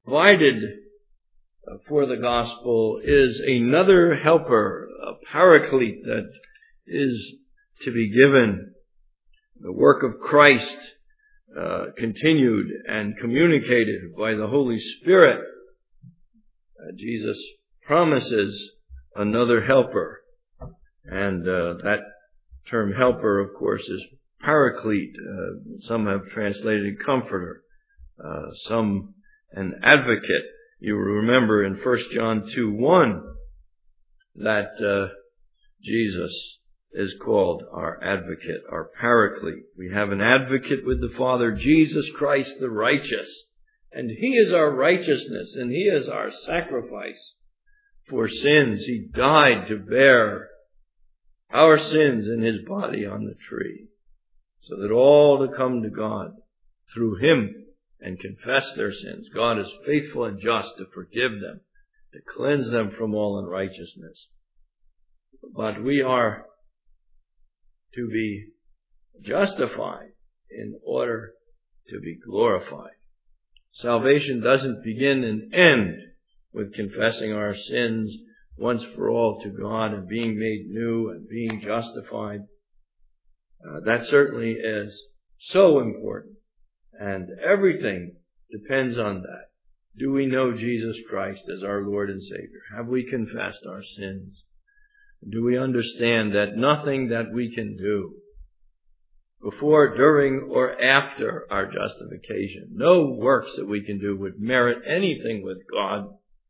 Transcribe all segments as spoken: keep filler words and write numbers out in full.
provided for the gospel is another helper, a paraclete that is to be given. The work of Christ uh, continued and communicated by the Holy Spirit. Uh, Jesus promises another helper. And uh, that term helper, of course, is paraclete. Uh, some have translated comforter. Uh, some an advocate. You remember in First John two one that uh, Jesus is called our advocate, our paraclete. We have an advocate with the Father, Jesus Christ the righteous. And He is our righteousness, and He is our sacrifice for sins. He died to bear our sins in His body on the tree, so that all to come to God through Him and confess their sins. God is faithful and just to forgive them, to cleanse them from all unrighteousness. But we are to be justified in order to be glorified. Salvation doesn't begin and end with confessing our sins once for all to God and being made new and being justified. Uh, that certainly is so important. And everything depends on that. Do we know Jesus Christ as our Lord and Savior? Have we confessed our sins? Do we understand that nothing that we can do before, during, or after our justification, no works that we can do would merit anything with God?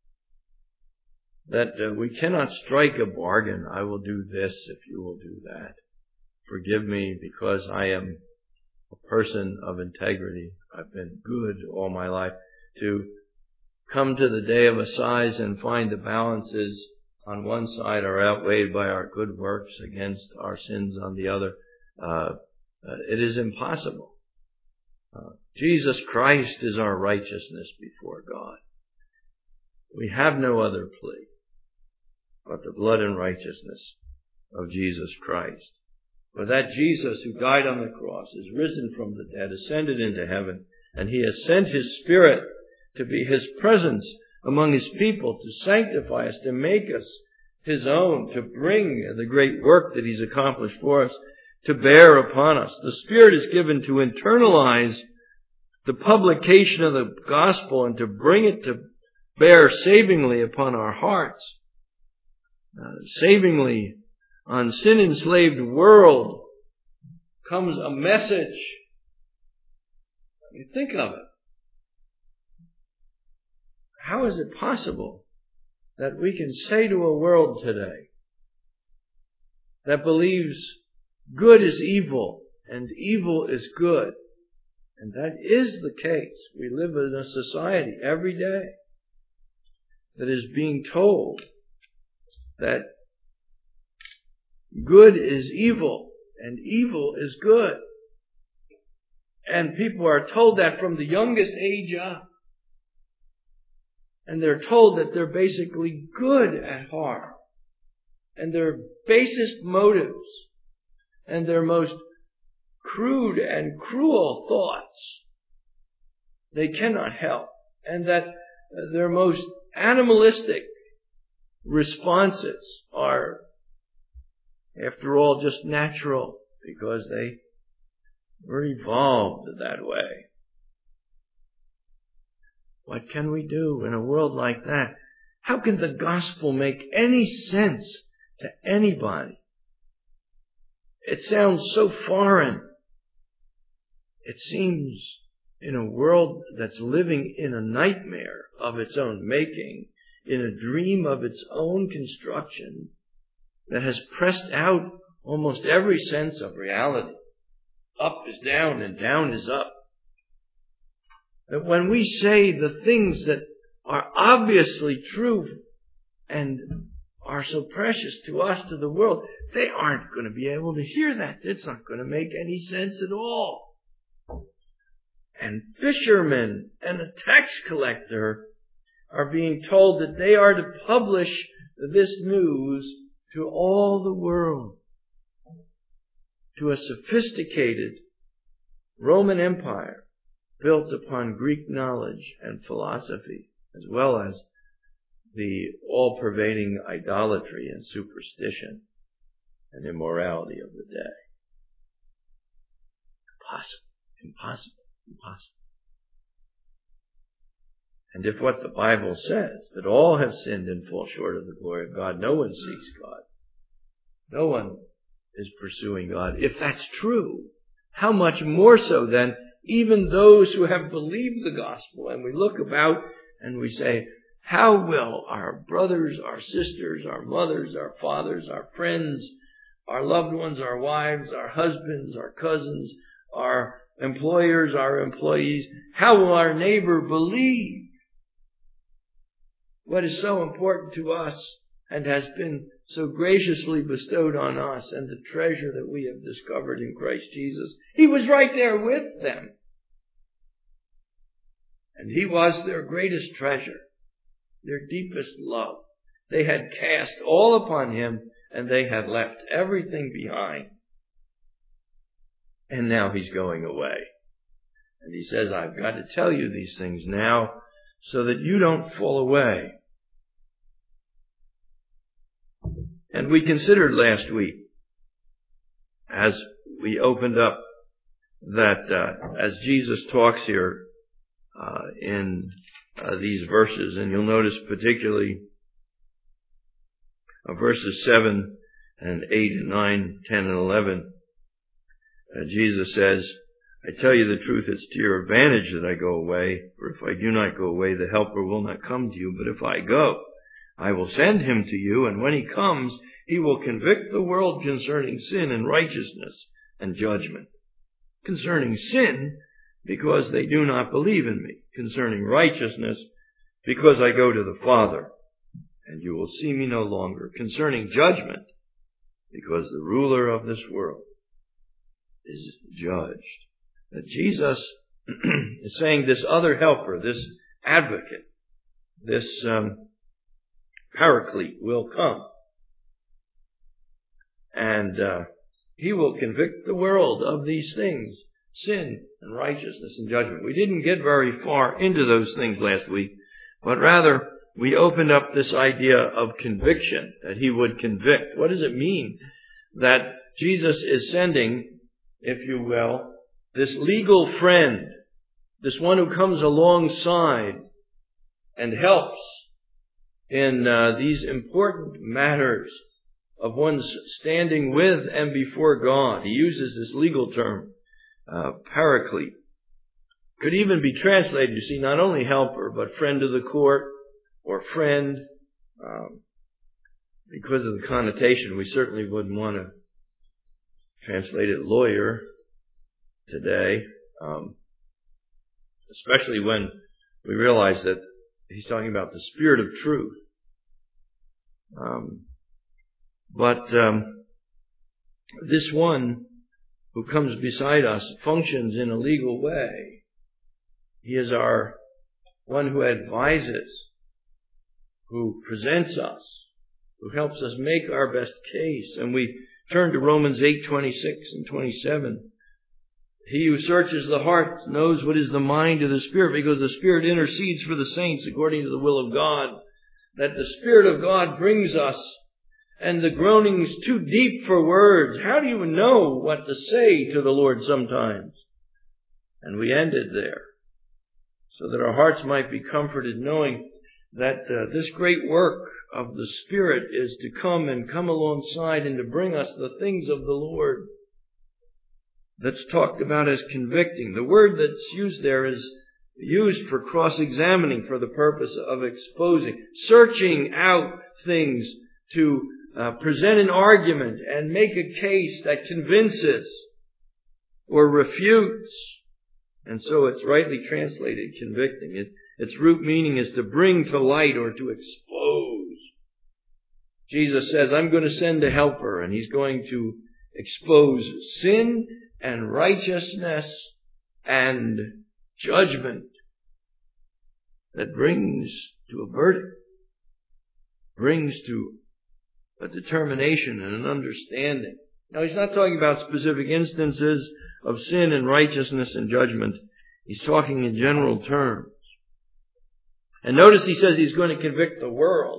That uh, we cannot strike a bargain. I will do this if you will do that. Forgive me because I am a person of integrity. I've been good all my life. To come to the day of assize and find the balances on one side are outweighed by our good works against our sins on the other. Uh, uh, it is impossible. Uh, Jesus Christ is our righteousness before God. We have no other plea but the blood and righteousness of Jesus Christ. For that Jesus who died on the cross is risen from the dead, ascended into heaven, and He has sent His Spirit to be His presence among His people, to sanctify us, to make us His own, to bring the great work that He's accomplished for us to bear upon us. The Spirit is given to internalize the publication of the gospel and to bring it to bear savingly upon our hearts. Uh, savingly on sin-enslaved world comes a message. You think of it. How is it possible that we can say to a world today that believes good is evil and evil is good? And that is the case. We live in a society every day that is being told that good is evil and evil is good. And people are told that from the youngest age up. And they're told that they're basically good at heart. And their basest motives and their most crude and cruel thoughts they cannot help. And that their most animalistic responses are, after all, just natural because they were evolved that way. What can we do in a world like that? How can the gospel make any sense to anybody? It sounds so foreign. It seems in a world that's living in a nightmare of its own making, in a dream of its own construction, that has pressed out almost every sense of reality. Up is down and down is up. That when we say the things that are obviously true and are so precious to us, to the world, they aren't going to be able to hear that. It's not going to make any sense at all. And fishermen and a tax collector are being told that they are to publish this news to all the world, to a sophisticated Roman Empire built upon Greek knowledge and philosophy, as well as the all-pervading idolatry and superstition and immorality of the day. Impossible, impossible, impossible. And if what the Bible says, that all have sinned and fall short of the glory of God, no one seeks God, no one is pursuing God, if that's true, how much more so then even those who have believed the gospel, and we look about and we say, how will our brothers, our sisters, our mothers, our fathers, our friends, our loved ones, our wives, our husbands, our cousins, our employers, our employees, how will our neighbor believe what is so important to us and has been so graciously bestowed on us, and the treasure that we have discovered in Christ Jesus? He was right there with them. And He was their greatest treasure, their deepest love. They had cast all upon Him, and they had left everything behind. And now He's going away. And He says, I've got to tell you these things now so that you don't fall away. And we considered last week, as we opened up, that uh, as Jesus talks here uh, in uh, these verses, and you'll notice particularly uh, verses seven and eight and nine, ten and eleven, uh, Jesus says, I tell you the truth, it's to your advantage that I go away, for if I do not go away, the Helper will not come to you, but if I go, I will send Him to you, and when He comes, He will convict the world concerning sin and righteousness and judgment. Concerning sin, because they do not believe in me. Concerning righteousness, because I go to the Father, and you will see me no longer. Concerning judgment, because the ruler of this world is judged. That Jesus is saying this other helper, this advocate, this um, paraclete will come. And uh, He will convict the world of these things, sin and righteousness and judgment. We didn't get very far into those things last week, but rather we opened up this idea of conviction, that He would convict. What does it mean that Jesus is sending, if you will, this legal friend, this one who comes alongside and helps in uh, these important matters of one's standing with and before God? He uses this legal term, uh, paraclete. Could even be translated, you see, not only helper, but friend of the court or friend. Um, because of the connotation, we certainly wouldn't want to translate it lawyer today, um, especially when we realize that he's talking about the Spirit of truth. Um, but um, this one who comes beside us functions in a legal way. He is our one who advises, who presents us, who helps us make our best case. And we turn to Romans eight, twenty-six and twenty-seven. He who searches the heart knows what is the mind of the Spirit, because the Spirit intercedes for the saints according to the will of God. That the Spirit of God brings us, and the groaning's too deep for words. How do you know what to say to the Lord sometimes? And we ended there, so that our hearts might be comforted, knowing that uh, this great work of the Spirit is to come and come alongside and to bring us the things of the Lord. That's talked about as convicting. The word that's used there is used for cross-examining, for the purpose of exposing, searching out things to uh, present an argument and make a case that convinces or refutes. And so it's rightly translated convicting. It, its root meaning is to bring to light or to expose. Jesus says, I'm going to send a helper, and He's going to expose sin and righteousness and judgment that brings to a verdict, brings to a determination and an understanding. Now, He's not talking about specific instances of sin and righteousness and judgment He's talking in general terms. And notice he says he's going to convict the world.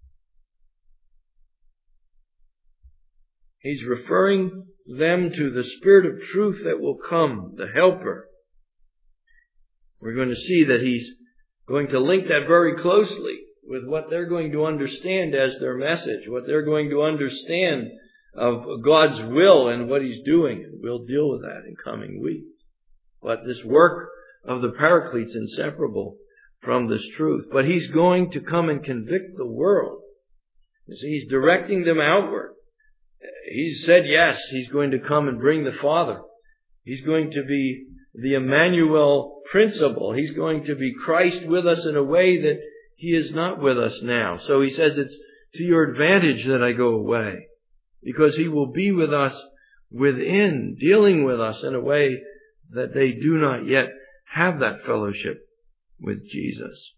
He's referring them to the Spirit of truth that will come, the Helper. We're going to see that he's going to link that very closely with what they're going to understand as their message, what they're going to understand of God's will and what he's doing. And we'll deal with that in coming weeks. But this work of the Paraclete's inseparable from this truth. But he's going to come and convict the world. You see, he's directing them outward. He's said, yes, he's going to come and bring the Father. He's going to be the Emmanuel principle. He's going to be Christ with us in a way that he is not with us now. So he says it's to your advantage that I go away, because he will be with us within, dealing with us in a way that they do not yet have that fellowship with Jesus.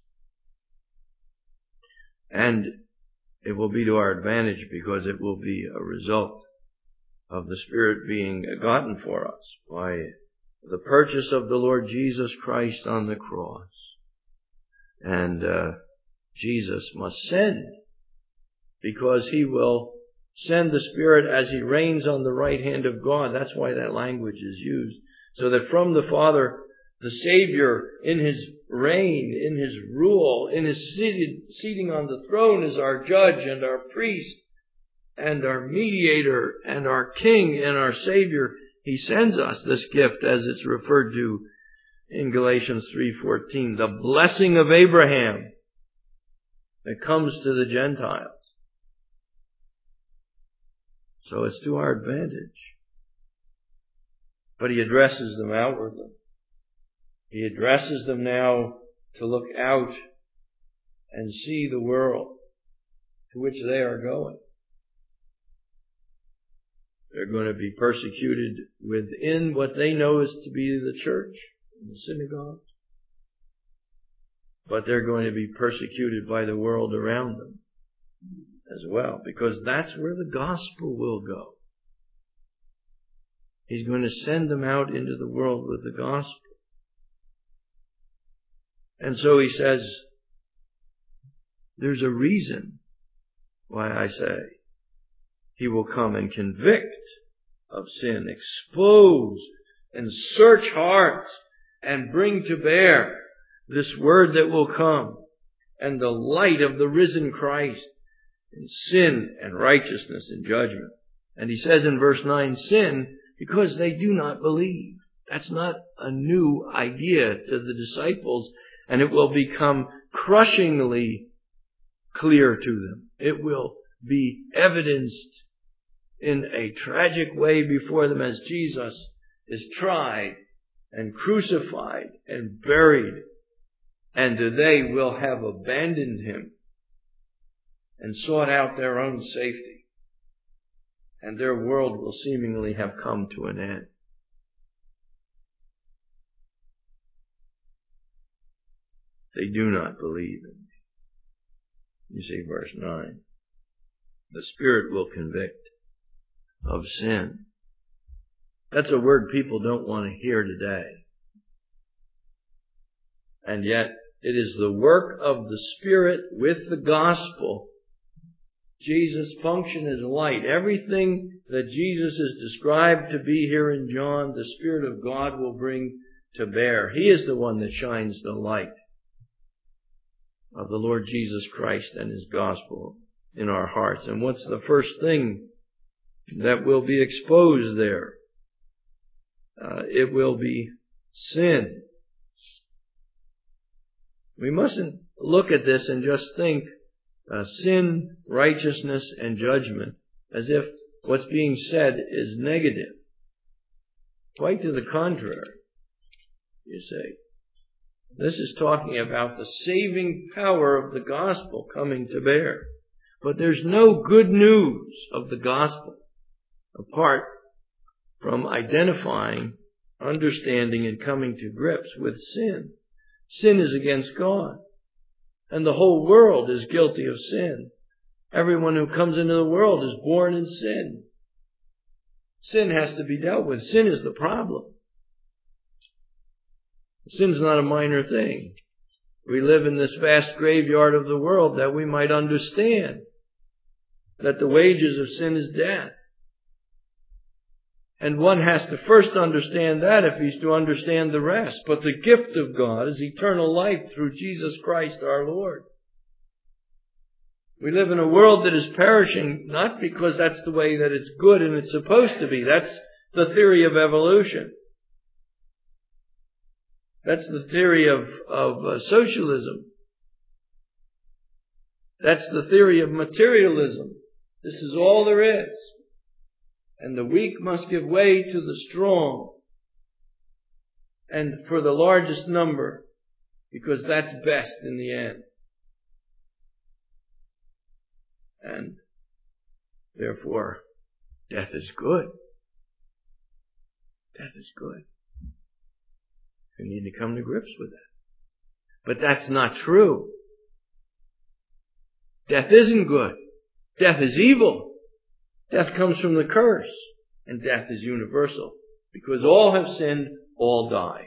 And it will be to our advantage because it will be a result of the Spirit being gotten for us by the purchase of the Lord Jesus Christ on the cross. And uh, Jesus must send, because he will send the Spirit as he reigns on the right hand of God. That's why that language is used. So that from the Father, the Savior in his reign, in his rule, in his seated, seating on the throne is our judge and our priest and our mediator and our king and our Savior. He sends us this gift as it's referred to in Galatians three fourteen, the blessing of Abraham that comes to the Gentiles. So it's to our advantage. But he addresses them outwardly. He addresses them now to look out and see the world to which they are going. They're going to be persecuted within what they know is to be the church, the synagogues. But they're going to be persecuted by the world around them as well, because that's where the gospel will go. He's going to send them out into the world with the gospel. And so he says, there's a reason why I say he will come and convict of sin, expose and search hearts, and bring to bear this word that will come and the light of the risen Christ in sin and righteousness and judgment. And he says in verse nine, sin, because they do not believe. That's not a new idea to the disciples, and it will become crushingly clear to them. It will be evidenced in a tragic way before them as Jesus is tried and crucified and buried, and they will have abandoned him and sought out their own safety, and their world will seemingly have come to an end. They do not believe in me. You see verse nine. The Spirit will convict of sin. That's a word people don't want to hear today. And yet, it is the work of the Spirit with the gospel. Jesus' function is light. Everything that Jesus is described to be here in John, the Spirit of God will bring to bear. He is the one that shines the light of the Lord Jesus Christ and his gospel in our hearts. And what's the first thing that will be exposed there? Uh, it will be sin. We mustn't look at this and just think uh, sin, righteousness, and judgment as if what's being said is negative. Quite to the contrary, you say. This is talking about the saving power of the gospel coming to bear. But there's no good news of the gospel apart from identifying, understanding, and coming to grips with sin. Sin is against God, and the whole world is guilty of sin. Everyone who comes into the world is born in sin. Sin has to be dealt with. Sin is the problem. Sin's not a minor thing. We live in this vast graveyard of the world that we might understand that the wages of sin is death. And one has to first understand that if he's to understand the rest. But the gift of God is eternal life through Jesus Christ our Lord. We live in a world that is perishing, not because that's the way that it's good and it's supposed to be. That's the theory of evolution. That's the theory of, of uh, socialism. That's the theory of materialism. This is all there is. And the weak must give way to the strong. And for the largest number, because that's best in the end. And therefore, death is good. Death is good. We need to come to grips with that. But that's not true. Death isn't good. Death is evil. Death comes from the curse. And death is universal. Because all have sinned, all die.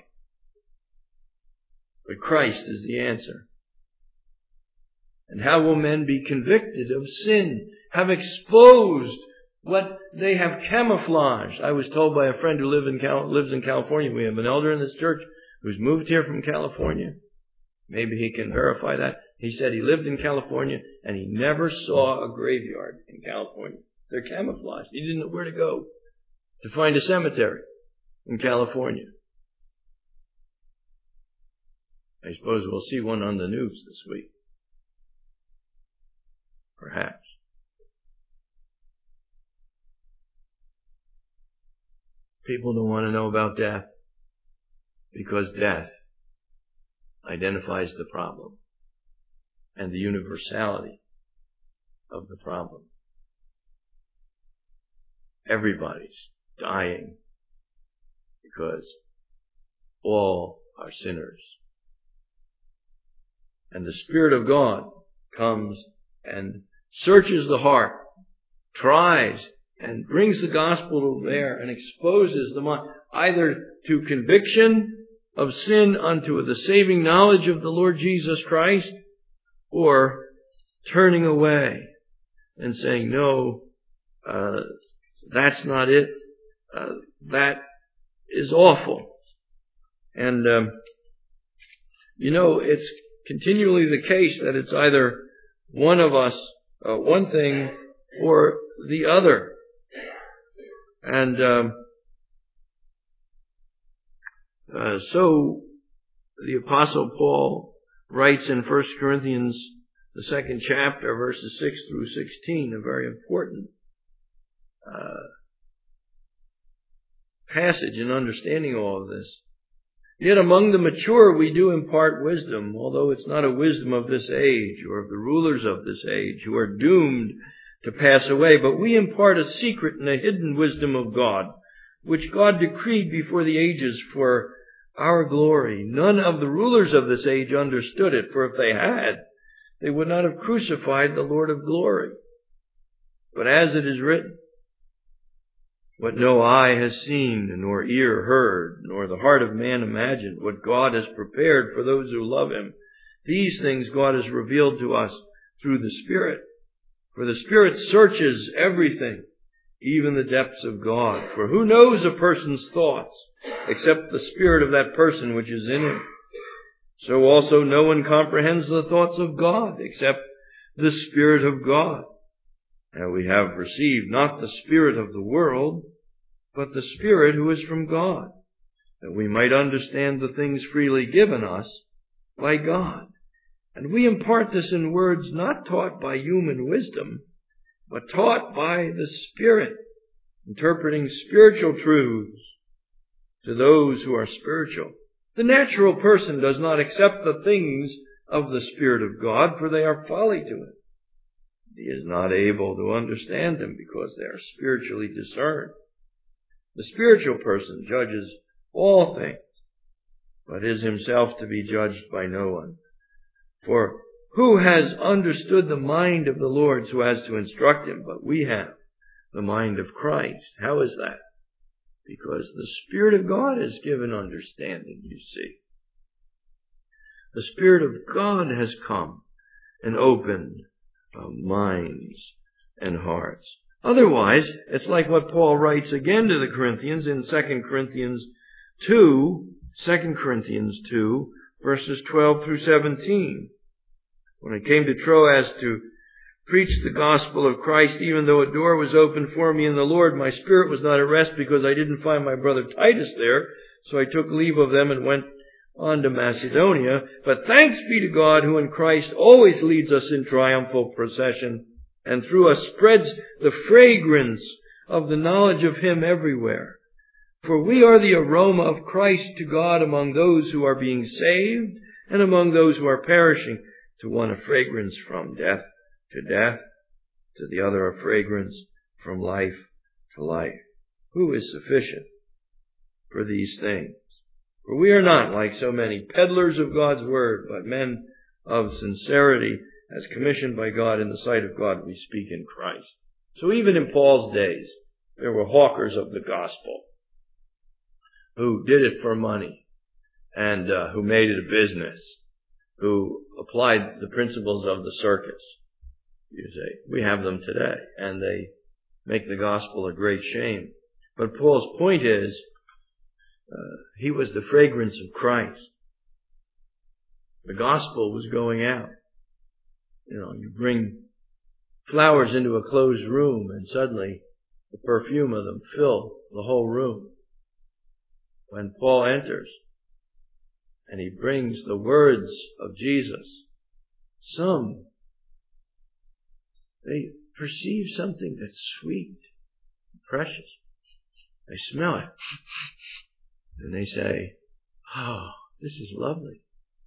But Christ is the answer. And how will men be convicted of sin? Have exposed what they have camouflaged. I was told by a friend who live in Cal- lives in California. We have an elder in this church who's moved here from California. Maybe he can verify that. He said he lived in California and he never saw a graveyard in California. They're camouflaged. He didn't know where to go to find a cemetery in California. I suppose we'll see one on the news this week. Perhaps. People don't want to know about death because death identifies the problem and the universality of the problem. Everybody's dying because all are sinners. And the Spirit of God comes and searches the heart, tries and brings the gospel to bear and exposes the mind either to conviction of sin unto the saving knowledge of the Lord Jesus Christ, or turning away and saying, no, uh, that's not it. Uh, that is awful. And, um, you know, it's continually the case that it's either one of us, uh, one thing, or the other. And um, uh, so the Apostle Paul writes in First Corinthians, the second chapter, verses six through sixteen, a very important uh, passage in understanding all of this. Yet among the mature we do impart wisdom, although it's not a wisdom of this age or of the rulers of this age who are doomed to pass away, but we impart a secret and a hidden wisdom of God, which God decreed before the ages for our glory. None of the rulers of this age understood it, for if they had, they would not have crucified the Lord of glory. But as it is written, what no eye has seen, nor ear heard, nor the heart of man imagined, what God has prepared for those who love Him, these things God has revealed to us through the Spirit. For the Spirit searches everything, even the depths of God. For who knows a person's thoughts, except the spirit of that person which is in him? So also no one comprehends the thoughts of God, except the Spirit of God. And we have received not the spirit of the world, but the Spirit who is from God, that we might understand the things freely given us by God. And we impart this in words not taught by human wisdom, but taught by the Spirit, interpreting spiritual truths to those who are spiritual. The natural person does not accept the things of the Spirit of God, for they are folly to him. He is not able to understand them because they are spiritually discerned. The spiritual person judges all things, but is himself to be judged by no one. For who has understood the mind of the Lord so as to instruct him? But we have the mind of Christ. How is that? Because the Spirit of God has given understanding, you see. The Spirit of God has come and opened uh, minds and hearts. Otherwise, it's like what Paul writes again to the Corinthians in Second Corinthians two, Second Corinthians two, verses twelve through seventeen. When I came to Troas to preach the gospel of Christ, even though a door was opened for me in the Lord, my spirit was not at rest because I didn't find my brother Titus there. So I took leave of them and went on to Macedonia. But thanks be to God, who in Christ always leads us in triumphal procession, and through us spreads the fragrance of the knowledge of Him everywhere. For we are the aroma of Christ to God among those who are being saved and among those who are perishing. To one a fragrance from death to death, to the other a fragrance from life to life. Who is sufficient for these things? For we are not like so many peddlers of God's word, but men of sincerity, as commissioned by God in the sight of God, we speak in Christ. So even in Paul's days, there were hawkers of the gospel who did it for money and uh, who made it a business, who applied the principles of the circus. You say, we have them today, and they make the gospel a great shame. But Paul's point is, uh, he was the fragrance of Christ. The gospel was going out. You know, you bring flowers into a closed room, and suddenly the perfume of them fill the whole room. When Paul enters, and he brings the words of Jesus, some, they perceive something that's sweet, precious. They smell it. And they say, oh, this is lovely.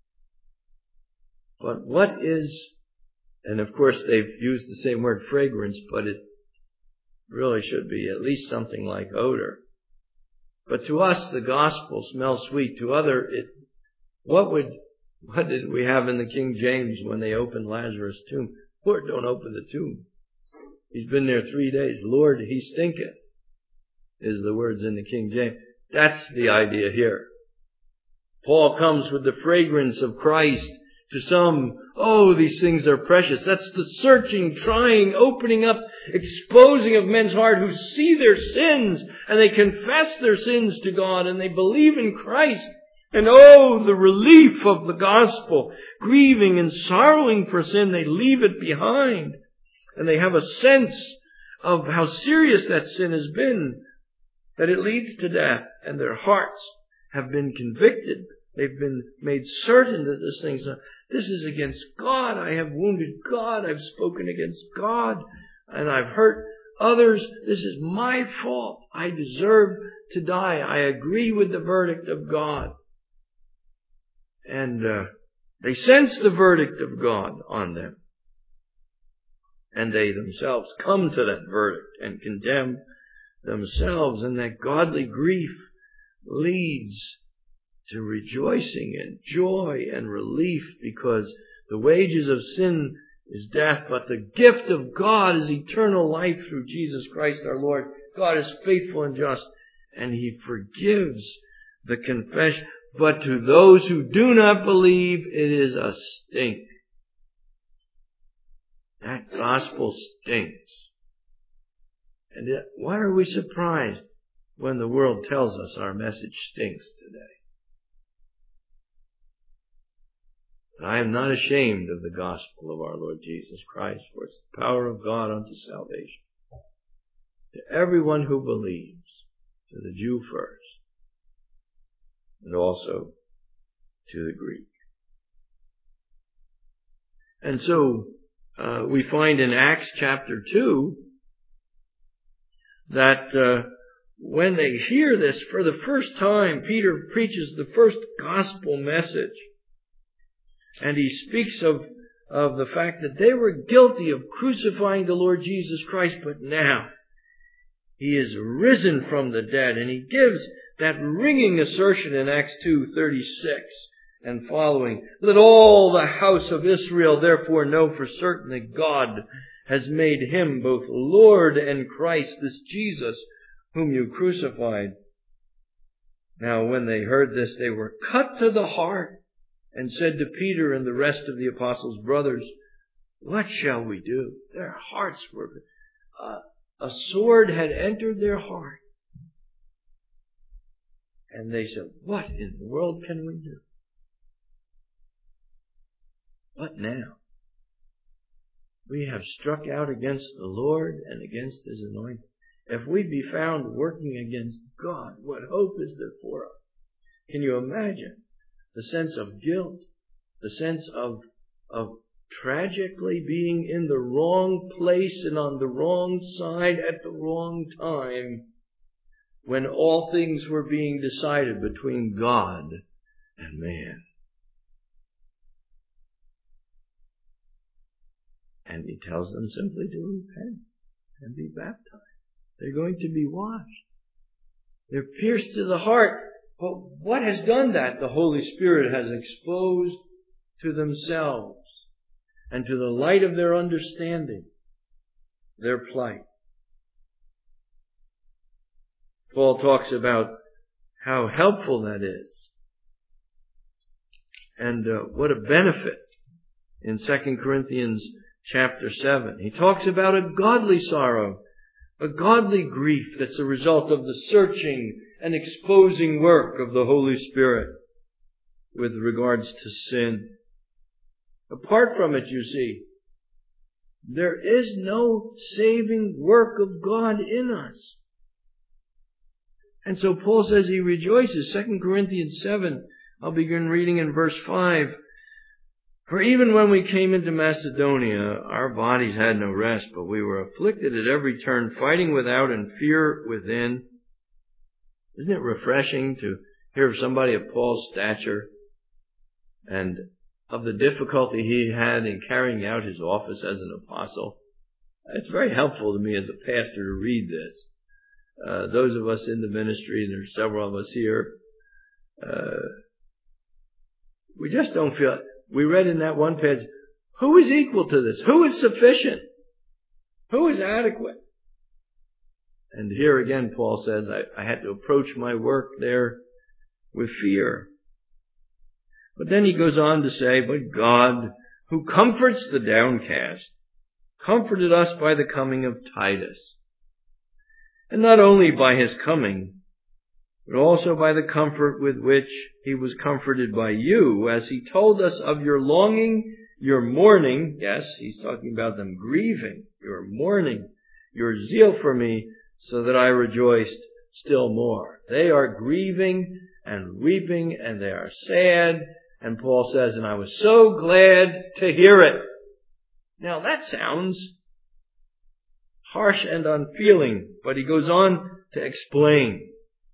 But what is, and of course they've used the same word fragrance, but it really should be at least something like odor. But to us, the gospel smells sweet. To other, it, what would, what did we have in the King James when they opened Lazarus' tomb? Lord, don't open the tomb. He's been there three days. Lord, he stinketh, is the words in the King James. That's the idea here. Paul comes with the fragrance of Christ. To some, oh, these things are precious. That's the searching, trying, opening up, exposing of men's heart who see their sins and they confess their sins to God and they believe in Christ. And oh, the relief of the gospel. Grieving and sorrowing for sin, they leave it behind. And they have a sense of how serious that sin has been, that it leads to death. And their hearts have been convicted. They've been made certain that this thing's not, this is against God. I have wounded God. I've spoken against God. And I've hurt others. This is my fault. I deserve to die. I agree with the verdict of God. And uh, they sense the verdict of God on them. And they themselves come to that verdict and condemn themselves. And that godly grief leads to rejoicing and joy and relief, because the wages of sin is death, but the gift of God is eternal life through Jesus Christ our Lord. God is faithful and just, and He forgives the confession. But to those who do not believe, it is a stink. That gospel stinks. And yet, why are we surprised when the world tells us our message stinks today? I am not ashamed of the gospel of our Lord Jesus Christ, for it's the power of God unto salvation to everyone who believes, to the Jew first, and also to the Greek. And so uh, we find in Acts chapter two that uh, when they hear this for the first time, Peter preaches the first gospel message. And he speaks of, of the fact that they were guilty of crucifying the Lord Jesus Christ, but now He is risen from the dead. And he gives that ringing assertion in Acts two thirty-six and following. Let all the house of Israel therefore know for certain that God has made Him both Lord and Christ, this Jesus whom you crucified. Now when they heard this, they were cut to the heart and said to Peter and the rest of the apostles' brothers, "What shall we do?" Their hearts were, uh, a sword had entered their heart. And they said, "What in the world can we do?" What now? We have struck out against the Lord and against His anointed. If we be found working against God, what hope is there for us? Can you imagine the sense of guilt, the sense of, of tragically being in the wrong place and on the wrong side at the wrong time when all things were being decided between God and man? And He tells them simply to repent and be baptized. They're going to be washed. They're pierced to the heart. But what has done that? The Holy Spirit has exposed to themselves and to the light of their understanding their plight. Paul talks about how helpful that is and uh, what a benefit in Second Corinthians chapter seven. He talks about a godly sorrow, a godly grief that's a result of the searching and exposing work of the Holy Spirit with regards to sin. Apart from it, you see, there is no saving work of God in us. And so Paul says he rejoices. Second Corinthians seven, I'll begin reading in verse five. "For even when we came into Macedonia, our bodies had no rest, but we were afflicted at every turn, fighting without and fear within." Isn't it refreshing to hear of somebody of Paul's stature and of the difficulty he had in carrying out his office as an apostle? It's very helpful to me as a pastor to read this. Uh, those of us in the ministry, and there's several of us here, uh, we just don't feel it. We read in that one passage, who is equal to this? Who is sufficient? Who is adequate? And here again, Paul says, I, I had to approach my work there with fear. But then he goes on to say, "But God, who comforts the downcast, comforted us by the coming of Titus. And not only by his coming, but also by the comfort with which he was comforted by you, as he told us of your longing, your mourning." Yes, he's talking about them grieving, your mourning, your zeal for me, so that I rejoiced still more. They are grieving and weeping and they are sad. And Paul says, "And I was so glad to hear it." Now that sounds harsh and unfeeling, but he goes on to explain.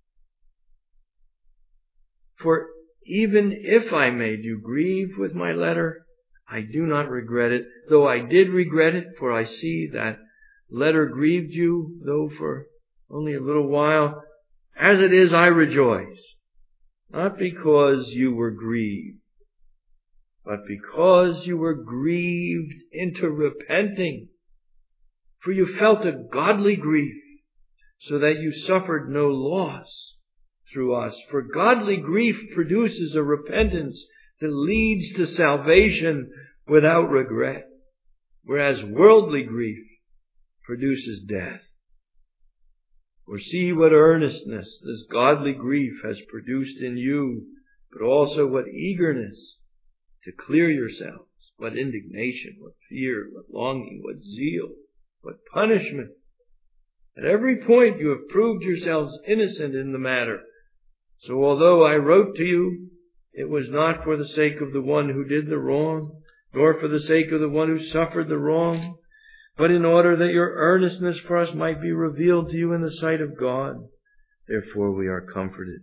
"For even if I made you grieve with my letter, I do not regret it, though I did regret it, for I see that letter grieved you, though for only a little while. As it is, I rejoice, not because you were grieved, but because you were grieved into repenting. For you felt a godly grief, so that you suffered no loss through us. For godly grief produces a repentance that leads to salvation without regret, whereas worldly grief produces death. For see what earnestness this godly grief has produced in you, but also what eagerness to clear yourselves, what indignation, what fear, what longing, what zeal, what punishment. At every point you have proved yourselves innocent in the matter. So although I wrote to you, it was not for the sake of the one who did the wrong, nor for the sake of the one who suffered the wrong, but in order that your earnestness for us might be revealed to you in the sight of God. Therefore we are comforted."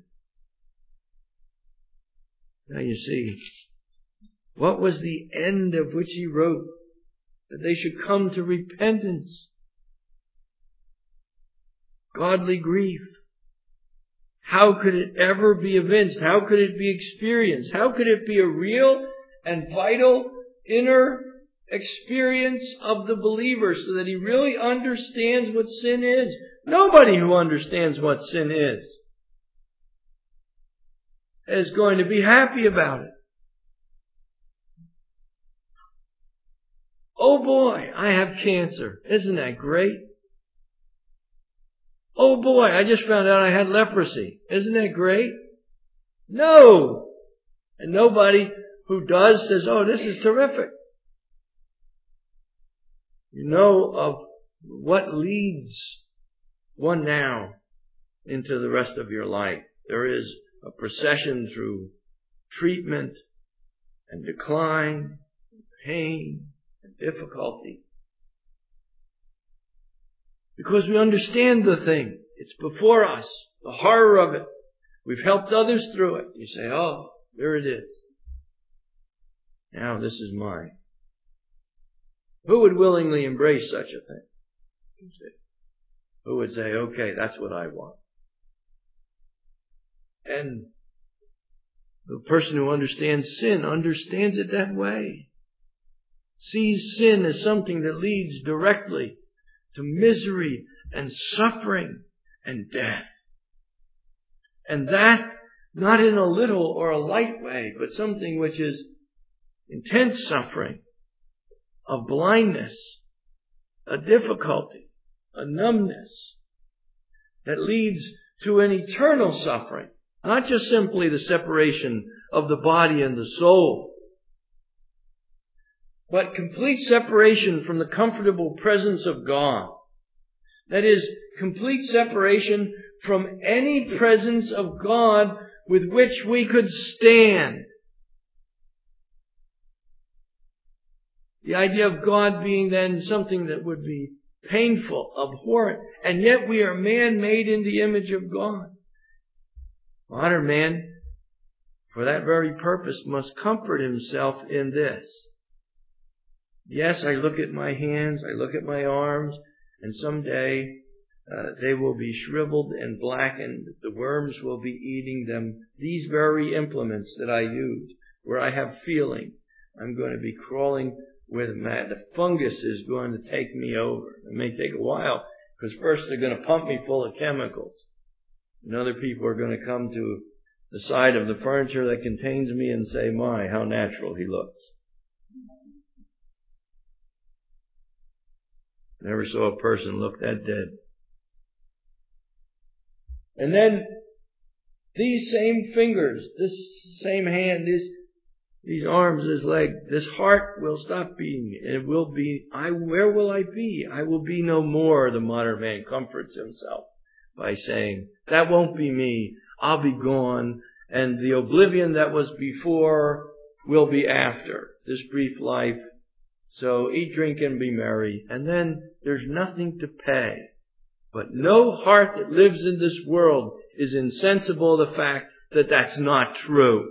Now you see, what was the end of which he wrote? That they should come to repentance. Godly grief. How could it ever be evinced? How could it be experienced? How could it be a real and vital inner experience of the believer so that he really understands what sin is? Nobody who understands what sin is is going to be happy about it. Oh boy, I have cancer. Isn't that great? Oh boy, I just found out I had leprosy. Isn't that great? No! And nobody who does says, oh, this is terrific. You know of what leads one now into the rest of your life. There is a procession through treatment and decline, pain and difficulty. Because we understand the thing. It's before us. The horror of it. We've helped others through it. You say, oh, there it is. Now this is mine. Who would willingly embrace such a thing? Who would say, okay, that's what I want? And the person who understands sin understands it that way. Sees sin as something that leads directly to misery and suffering and death. And that not in a little or a light way, but something which is intense suffering, of blindness, a difficulty, a numbness that leads to an eternal suffering. Not just simply the separation of the body and the soul, but complete separation from the comfortable presence of God. That is, complete separation from any presence of God with which we could stand. The idea of God being then something that would be painful, abhorrent, and yet we are man made in the image of God. Modern man, for that very purpose, must comfort himself in this. Yes, I look at my hands, I look at my arms, and someday uh, they will be shriveled and blackened. The worms will be eating them. These very implements that I use, where I have feeling, I'm going to be crawling with mad. The fungus is going to take me over. It may take a while, because first they're going to pump me full of chemicals. And other people are going to come to the side of the furniture that contains me and say, my, how natural he looks. Never saw a person look that dead. And then these same fingers, this same hand, this, these arms, this leg, this heart will stop beating. It will be, I, where will I be? I will be no more, the modern man comforts himself by saying, that won't be me. I'll be gone. And the oblivion that was before will be after this brief life. So eat, drink, and be merry. And then there's nothing to pay. But no heart that lives in this world is insensible to the fact that that's not true.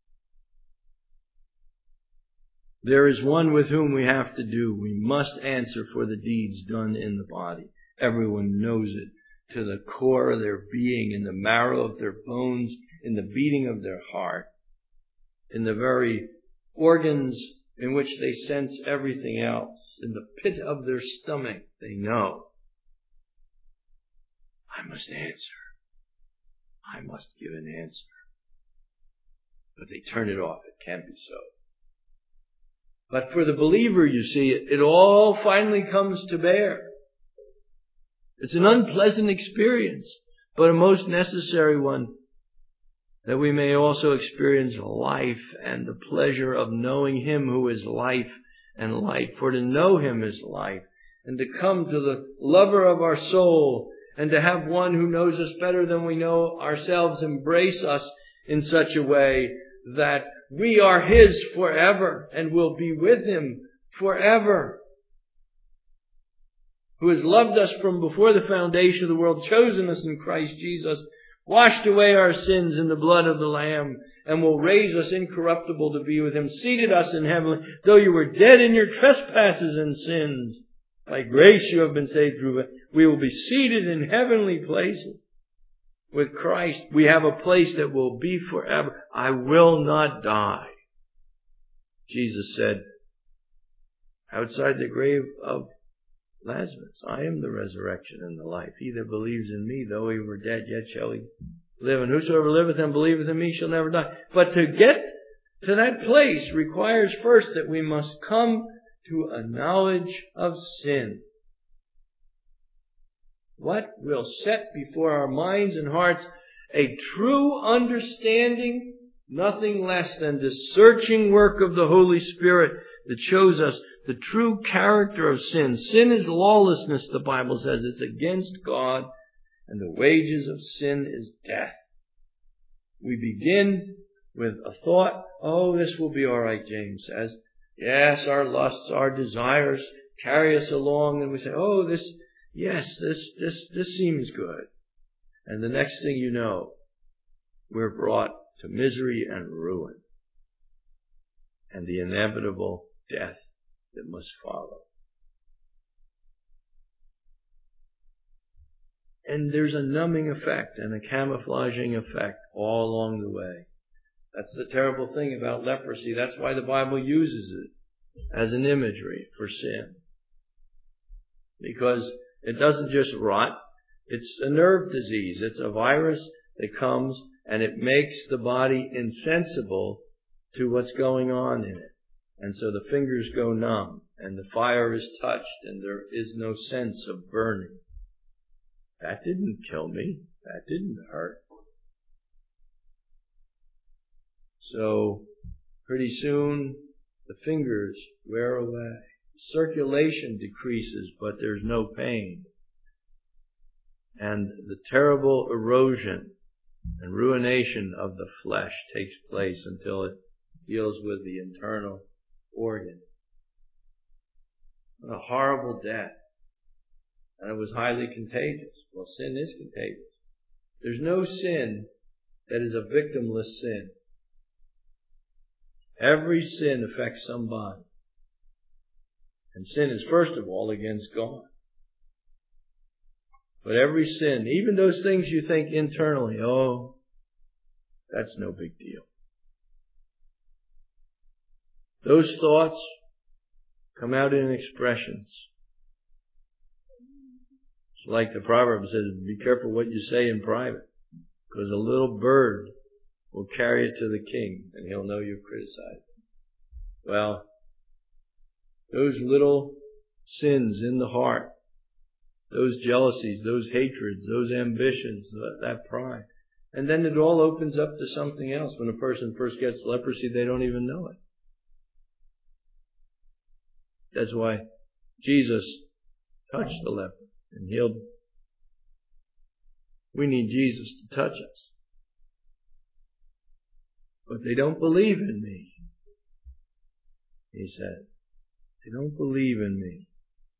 There is one with whom we have to do. We must answer for the deeds done in the body. Everyone knows it. To the core of their being, in the marrow of their bones, in the beating of their heart, in the very organs in which they sense everything else, in the pit of their stomach, they know, I must answer. I must give an answer. But they turn it off. It can't be so. But for the believer, you see, it, it all finally comes to bear. It's an unpleasant experience, but a most necessary one, that we may also experience life and the pleasure of knowing Him who is life and light. For to know Him is life, and to come to the lover of our soul, and to have one who knows us better than we know ourselves embrace us in such a way that we are His forever and will be with Him forever. Who has loved us from before the foundation of the world, chosen us in Christ Jesus, washed away our sins in the blood of the Lamb, and will raise us incorruptible to be with Him, seated us in heaven, though you were dead in your trespasses and sins. By grace you have been saved through it. We will be seated in heavenly places with Christ. We have a place that will be forever. I will not die. Jesus said, outside the grave of Lazarus, I am the resurrection and the life. He that believes in me, though he were dead, yet shall he live. And whosoever liveth and believeth in me shall never die. But to get to that place requires first that we must come to a knowledge of sin. What will set before our minds and hearts a true understanding, nothing less than the searching work of the Holy Spirit that shows us the true character of sin. Sin is lawlessness, the Bible says. It's against God, and the wages of sin is death. We begin with a thought, oh, this will be all right, James says. Yes, our lusts, our desires carry us along, and we say, oh, this, yes, this, this, this seems good. And the next thing you know, we're brought to misery and ruin, and the inevitable death that must follow. And there's a numbing effect and a camouflaging effect all along the way. That's the terrible thing about leprosy. That's why the Bible uses it as an imagery for sin. Because it doesn't just rot. It's a nerve disease. It's a virus that comes and it makes the body insensible to what's going on in it. And so the fingers go numb and the fire is touched and there is no sense of burning. That didn't kill me. That didn't hurt. So pretty soon the fingers wear away. Circulation decreases, but there's no pain. And the terrible erosion and ruination of the flesh takes place until it deals with the internal organ. What a horrible death. And it was highly contagious. Well, sin is contagious. There's no sin that is a victimless sin. Every sin affects somebody. And sin is first of all against God. But every sin, even those things you think internally, oh, that's no big deal. Those thoughts come out in expressions. It's like the proverb says, be careful what you say in private, because a little bird will carry it to the king and he'll know you've criticized him. Well, those little sins in the heart, those jealousies, those hatreds, those ambitions, that pride. And then it all opens up to something else. When a person first gets leprosy, they don't even know it. That's why Jesus touched the leper and healed him. We need Jesus to touch us. But they don't believe in me, he said. They don't believe in me.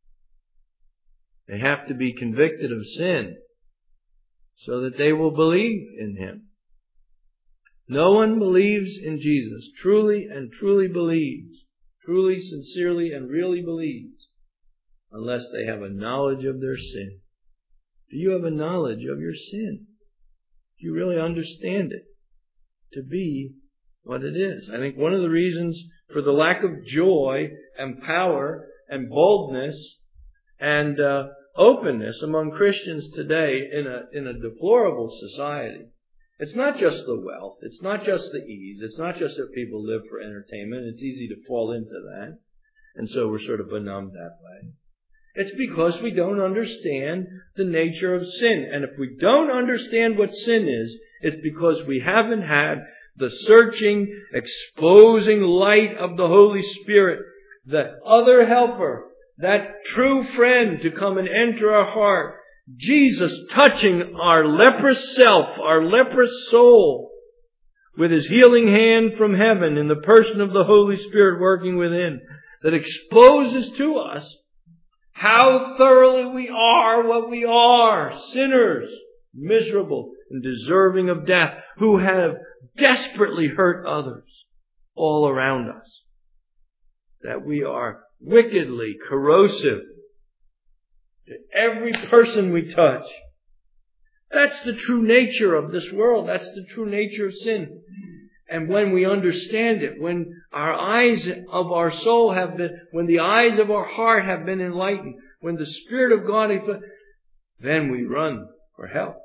They have to be convicted of sin so that they will believe in Him. No one believes in Jesus, truly and truly believes, truly, sincerely, and really believes, unless they have a knowledge of their sin. Do you have a knowledge of your sin? Do you really understand it to be what it is? I think one of the reasons for the lack of joy and power and boldness and uh, openness among Christians today in a in a deplorable society. It's not just the wealth. It's not just the ease. It's not just that people live for entertainment. It's easy to fall into that. And so we're sort of benumbed that way. It's because we don't understand the nature of sin. And if we don't understand what sin is, it's because we haven't had the searching, exposing light of the Holy Spirit, the other helper, that true friend to come and enter our heart. Jesus touching our leprous self, our leprous soul, with His healing hand from heaven in the person of the Holy Spirit working within, that exposes to us how thoroughly we are what we are, sinners, miserable and deserving of death, who have desperately hurt others all around us. That we are wickedly corrosive to every person we touch. That's the true nature of this world. That's the true nature of sin. And when we understand it, when our eyes of our soul have been, when the eyes of our heart have been enlightened, when the Spirit of God, then we run for help.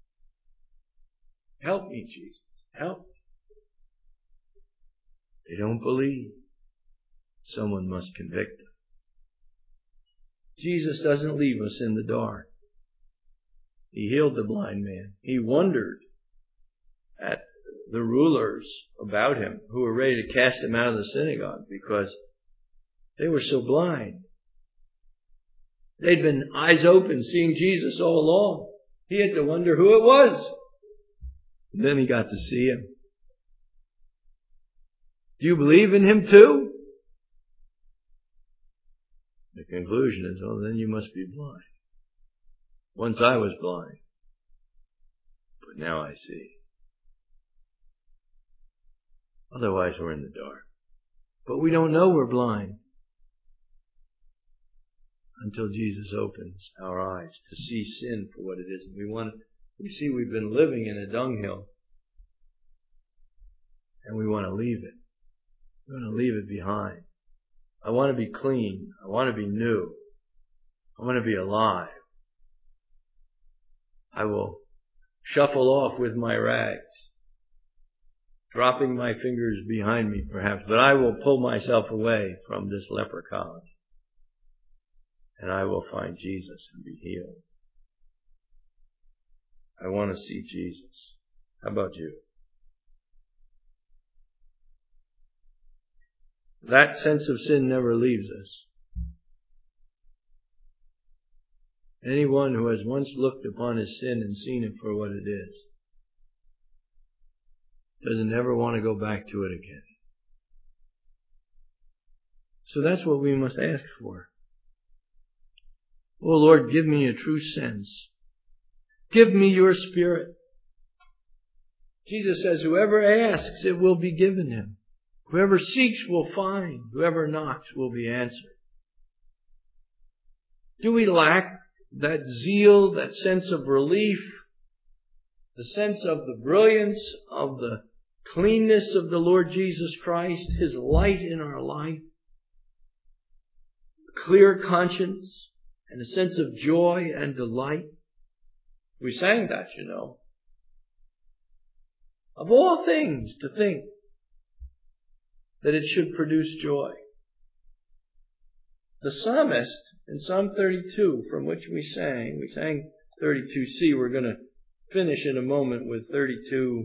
Help me, Jesus. Help. They don't believe. Someone must convict them. Jesus doesn't leave us in the dark. He healed the blind man. He wondered at the rulers about him who were ready to cast him out of the synagogue because they were so blind. They'd been eyes open seeing Jesus all along. He had to wonder who it was. And then he got to see him. Do you believe in him too? The conclusion is, well, then you must be blind. Once I was blind, but now I see. Otherwise we're in the dark. But we don't know we're blind until Jesus opens our eyes to see sin for what it is. And we want, we see we've been living in a dunghill, and we want to leave it. We want to leave it behind. I want to be clean. I want to be new. I want to be alive. I will shuffle off with my rags, dropping my fingers behind me perhaps, but I will pull myself away from this leper colony, and I will find Jesus and be healed. I want to see Jesus. How about you? That sense of sin never leaves us. Anyone who has once looked upon his sin and seen it for what it is doesn't ever want to go back to it again. So that's what we must ask for. Oh Lord, give me a true sense. Give me your Spirit. Jesus says, whoever asks, it will be given him. Whoever seeks will find. Whoever knocks will be answered. Do we lack that zeal, that sense of relief, the sense of the brilliance of the cleanness of the Lord Jesus Christ, His light in our life, a clear conscience, and a sense of joy and delight? We sang that, you know. Of all things, to think that it should produce joy. The psalmist in Psalm thirty-two, from which we sang, we sang thirty-two C. We're going to finish in a moment with thirty-two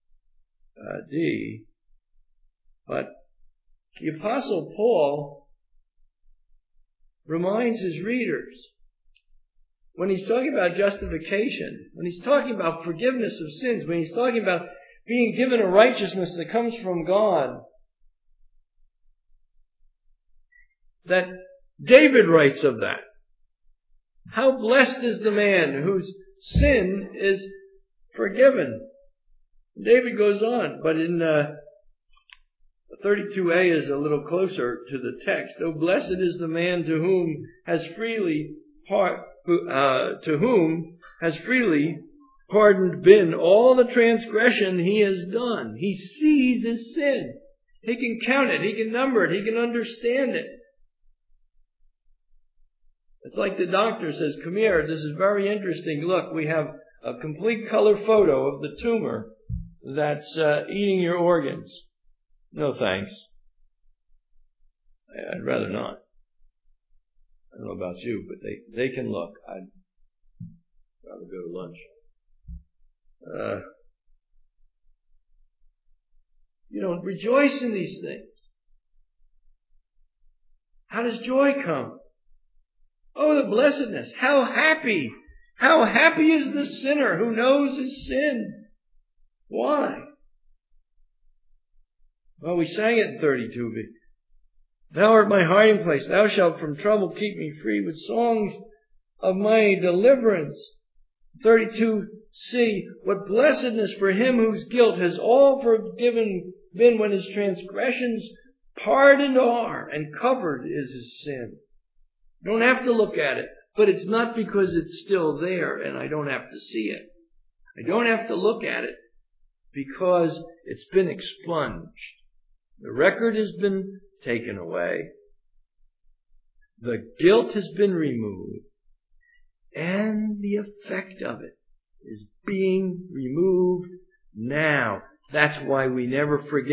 D. But the Apostle Paul reminds his readers, when he's talking about justification, when he's talking about forgiveness of sins, when he's talking about being given a righteousness that comes from God, that David writes of that. How blessed is the man whose sin is forgiven. David goes on, but in uh, thirty-two A is a little closer to the text. Oh, blessed is the man to whom has freely part, uh, to whom has freely pardoned been all the transgression he has done. He sees his sin. He can count it. He can number it. He can understand it. It's like the doctor says, come here, this is very interesting. Look, we have a complete color photo of the tumor that's uh, eating your organs. No thanks. I'd rather not. I don't know about you, but they, they can look. I'd rather go to lunch. Uh, you know, rejoice in these things. How does joy come? Oh, the blessedness. How happy. How happy is the sinner who knows his sin. Why? Well, we sang it in thirty-two B. Thou art my hiding place. Thou shalt from trouble keep me free with songs of my deliverance. thirty-two C. What blessedness for him whose guilt has all forgiven been when his transgressions pardoned are, and covered is his sin. You don't have to look at it, but it's not because it's still there and I don't have to see it. I don't have to look at it because it's been expunged. The record has been taken away. The guilt has been removed. And the effect of it is being removed now. That's why we never forget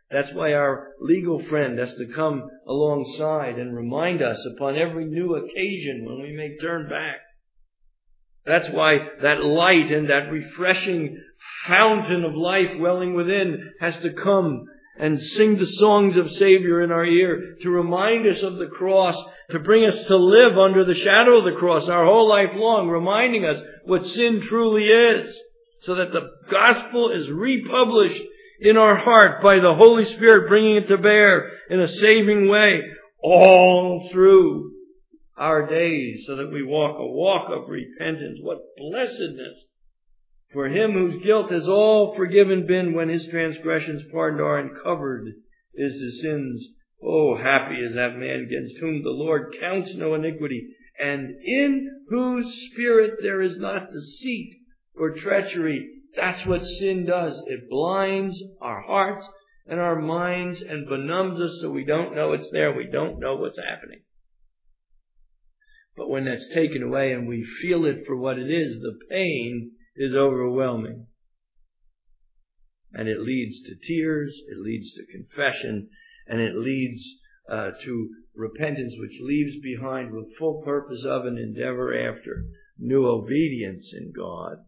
That's why our legal friend has to come alongside and remind us upon every new occasion when we may turn back. That's why that light and that refreshing fountain of life welling within has to come and sing the songs of Savior in our ear to remind us of the cross, to bring us to live under the shadow of the cross our whole life long, reminding us what sin truly is, so that the gospel is republished in our heart by the Holy Spirit bringing it to bear in a saving way all through our days, so that we walk a walk of repentance. What blessedness for him whose guilt has all forgiven been, when his transgressions pardoned are, and covered is his sins. Oh, happy is that man against whom the Lord counts no iniquity, and in whose spirit there is not deceit or treachery. That's what sin does. It blinds our hearts and our minds and benumbs us so we don't know it's there. We don't know what's happening. But when that's taken away and we feel it for what it is, the pain is overwhelming. And it leads to tears, it leads to confession, and it leads uh, to repentance, which leaves behind with full purpose of and endeavor after new obedience in God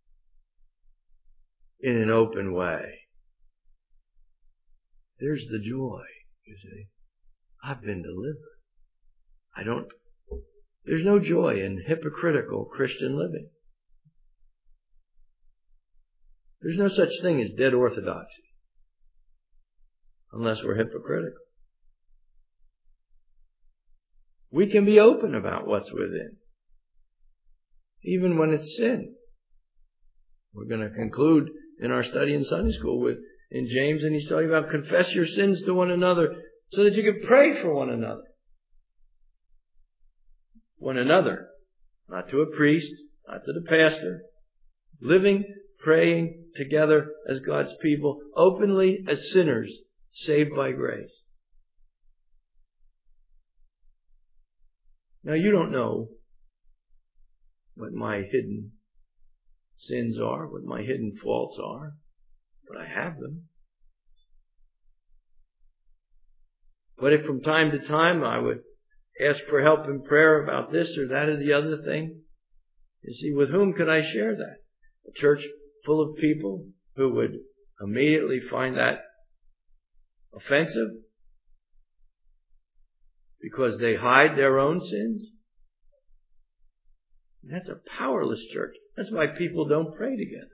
in an open way. There's the joy, you see. I've been delivered. I don't, there's no joy in hypocritical Christian living. There's no such thing as dead orthodoxy, unless we're hypocritical. We can be open about what's within, even when it's sin. We're going to conclude in our study in Sunday school with in James, and he's talking about confess your sins to one another so that you can pray for one another. One another, not to a priest, not to the pastor. Living, praying together as God's people, openly as sinners, saved by grace. Now you don't know what my hidden sins are, what my hidden faults are, but I have them. But if from time to time I would ask for help in prayer about this or that or the other thing, you see, with whom could I share that? A church full of people who would immediately find that offensive because they hide their own sins? That's a powerless church. That's why people don't pray together.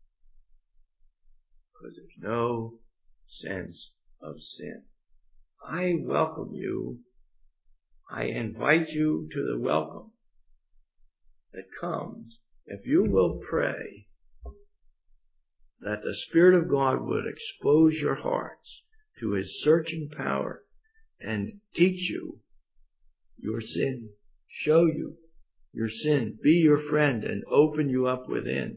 Because there's no sense of sin. I welcome you. I invite you to the welcome that comes if you will pray that the Spirit of God would expose your hearts to His searching power and teach you your sin, show you your sin, be your friend, and open you up within.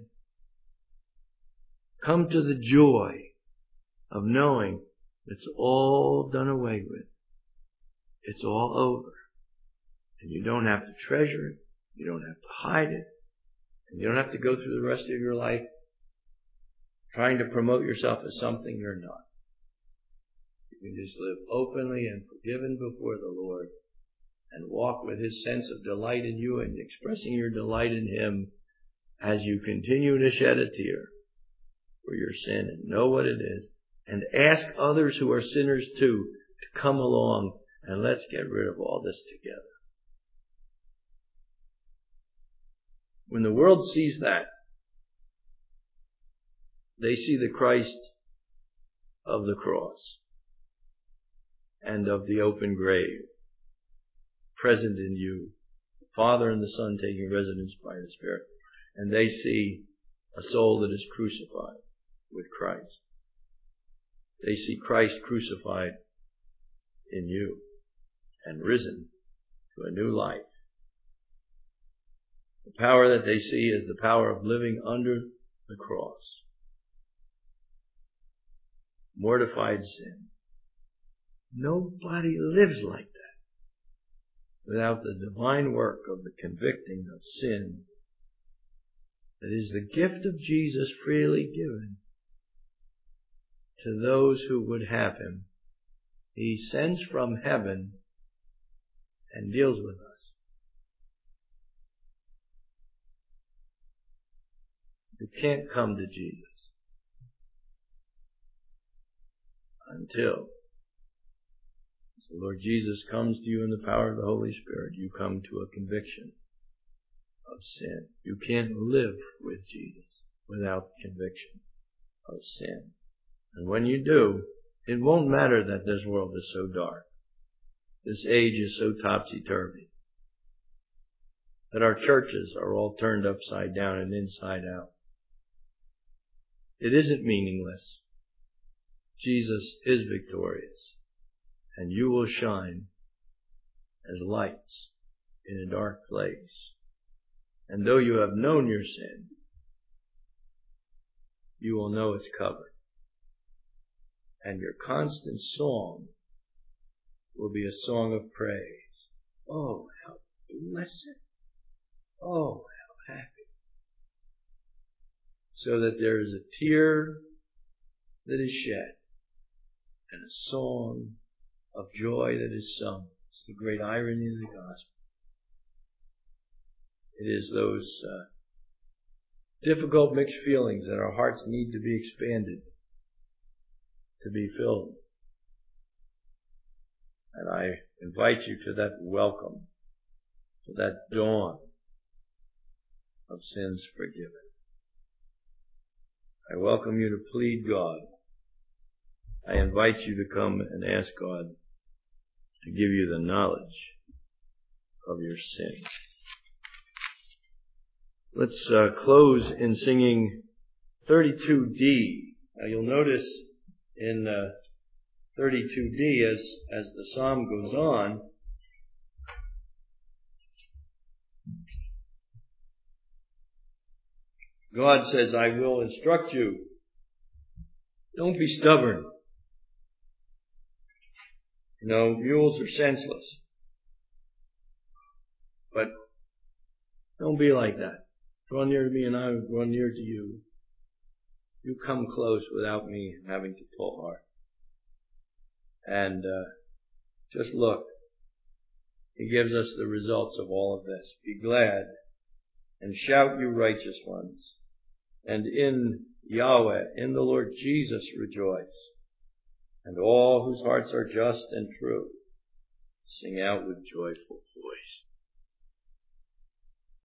Come to the joy of knowing it's all done away with. It's all over. And you don't have to treasure it. You don't have to hide it. And you don't have to go through the rest of your life trying to promote yourself as something you're not. You can just live openly and forgiven before the Lord and walk with His sense of delight in you and expressing your delight in Him as you continue to shed a tear for your sin and know what it is, and ask others who are sinners too to come along and let's get rid of all this together. When the world sees that, they see the Christ of the cross and of the open grave present in you, the Father and the Son taking residence by the Spirit, and they see a soul that is crucified with Christ. They see Christ crucified in you and risen to a new life. The power that they see is the power of living under the cross. Mortified sin. Nobody lives like that without the divine work of the convicting of sin that is the gift of Jesus freely given. to those who would have him. He sends from heaven and deals with us. You can't come to Jesus until the Lord Jesus comes to you in the power of the Holy Spirit. You come to a conviction of sin. You can't live with Jesus without conviction of sin. And when you do, it won't matter that this world is so dark. This age is so topsy-turvy. That our churches are all turned upside down and inside out. It isn't meaningless. Jesus is victorious. And you will shine as lights in a dark place. And though you have known your sin, you will know it's covered. And your constant song will be a song of praise. Oh, how blessed. Oh, how happy. So that there is a tear that is shed and a song of joy that is sung. It's the great irony of the gospel. It is those uh, difficult mixed feelings that our hearts need to be expanded, to be filled. And I invite you to that welcome, to that dawn of sins forgiven. I welcome you to plead God. I invite you to come and ask God to give you the knowledge of your sin. Let's uh, close in singing thirty-two D. Now you'll notice in uh, thirty-two D as, as the psalm goes on, God says, I will instruct you. Don't be stubborn. You know, mules are senseless. But don't be like that. Draw near to me and I will draw near to you. You come close without me having to pull hard. And uh, just look. He gives us the results of all of this. Be glad and shout, you righteous ones. And in Yahweh, in the Lord Jesus, rejoice. And all whose hearts are just and true, sing out with joyful voice.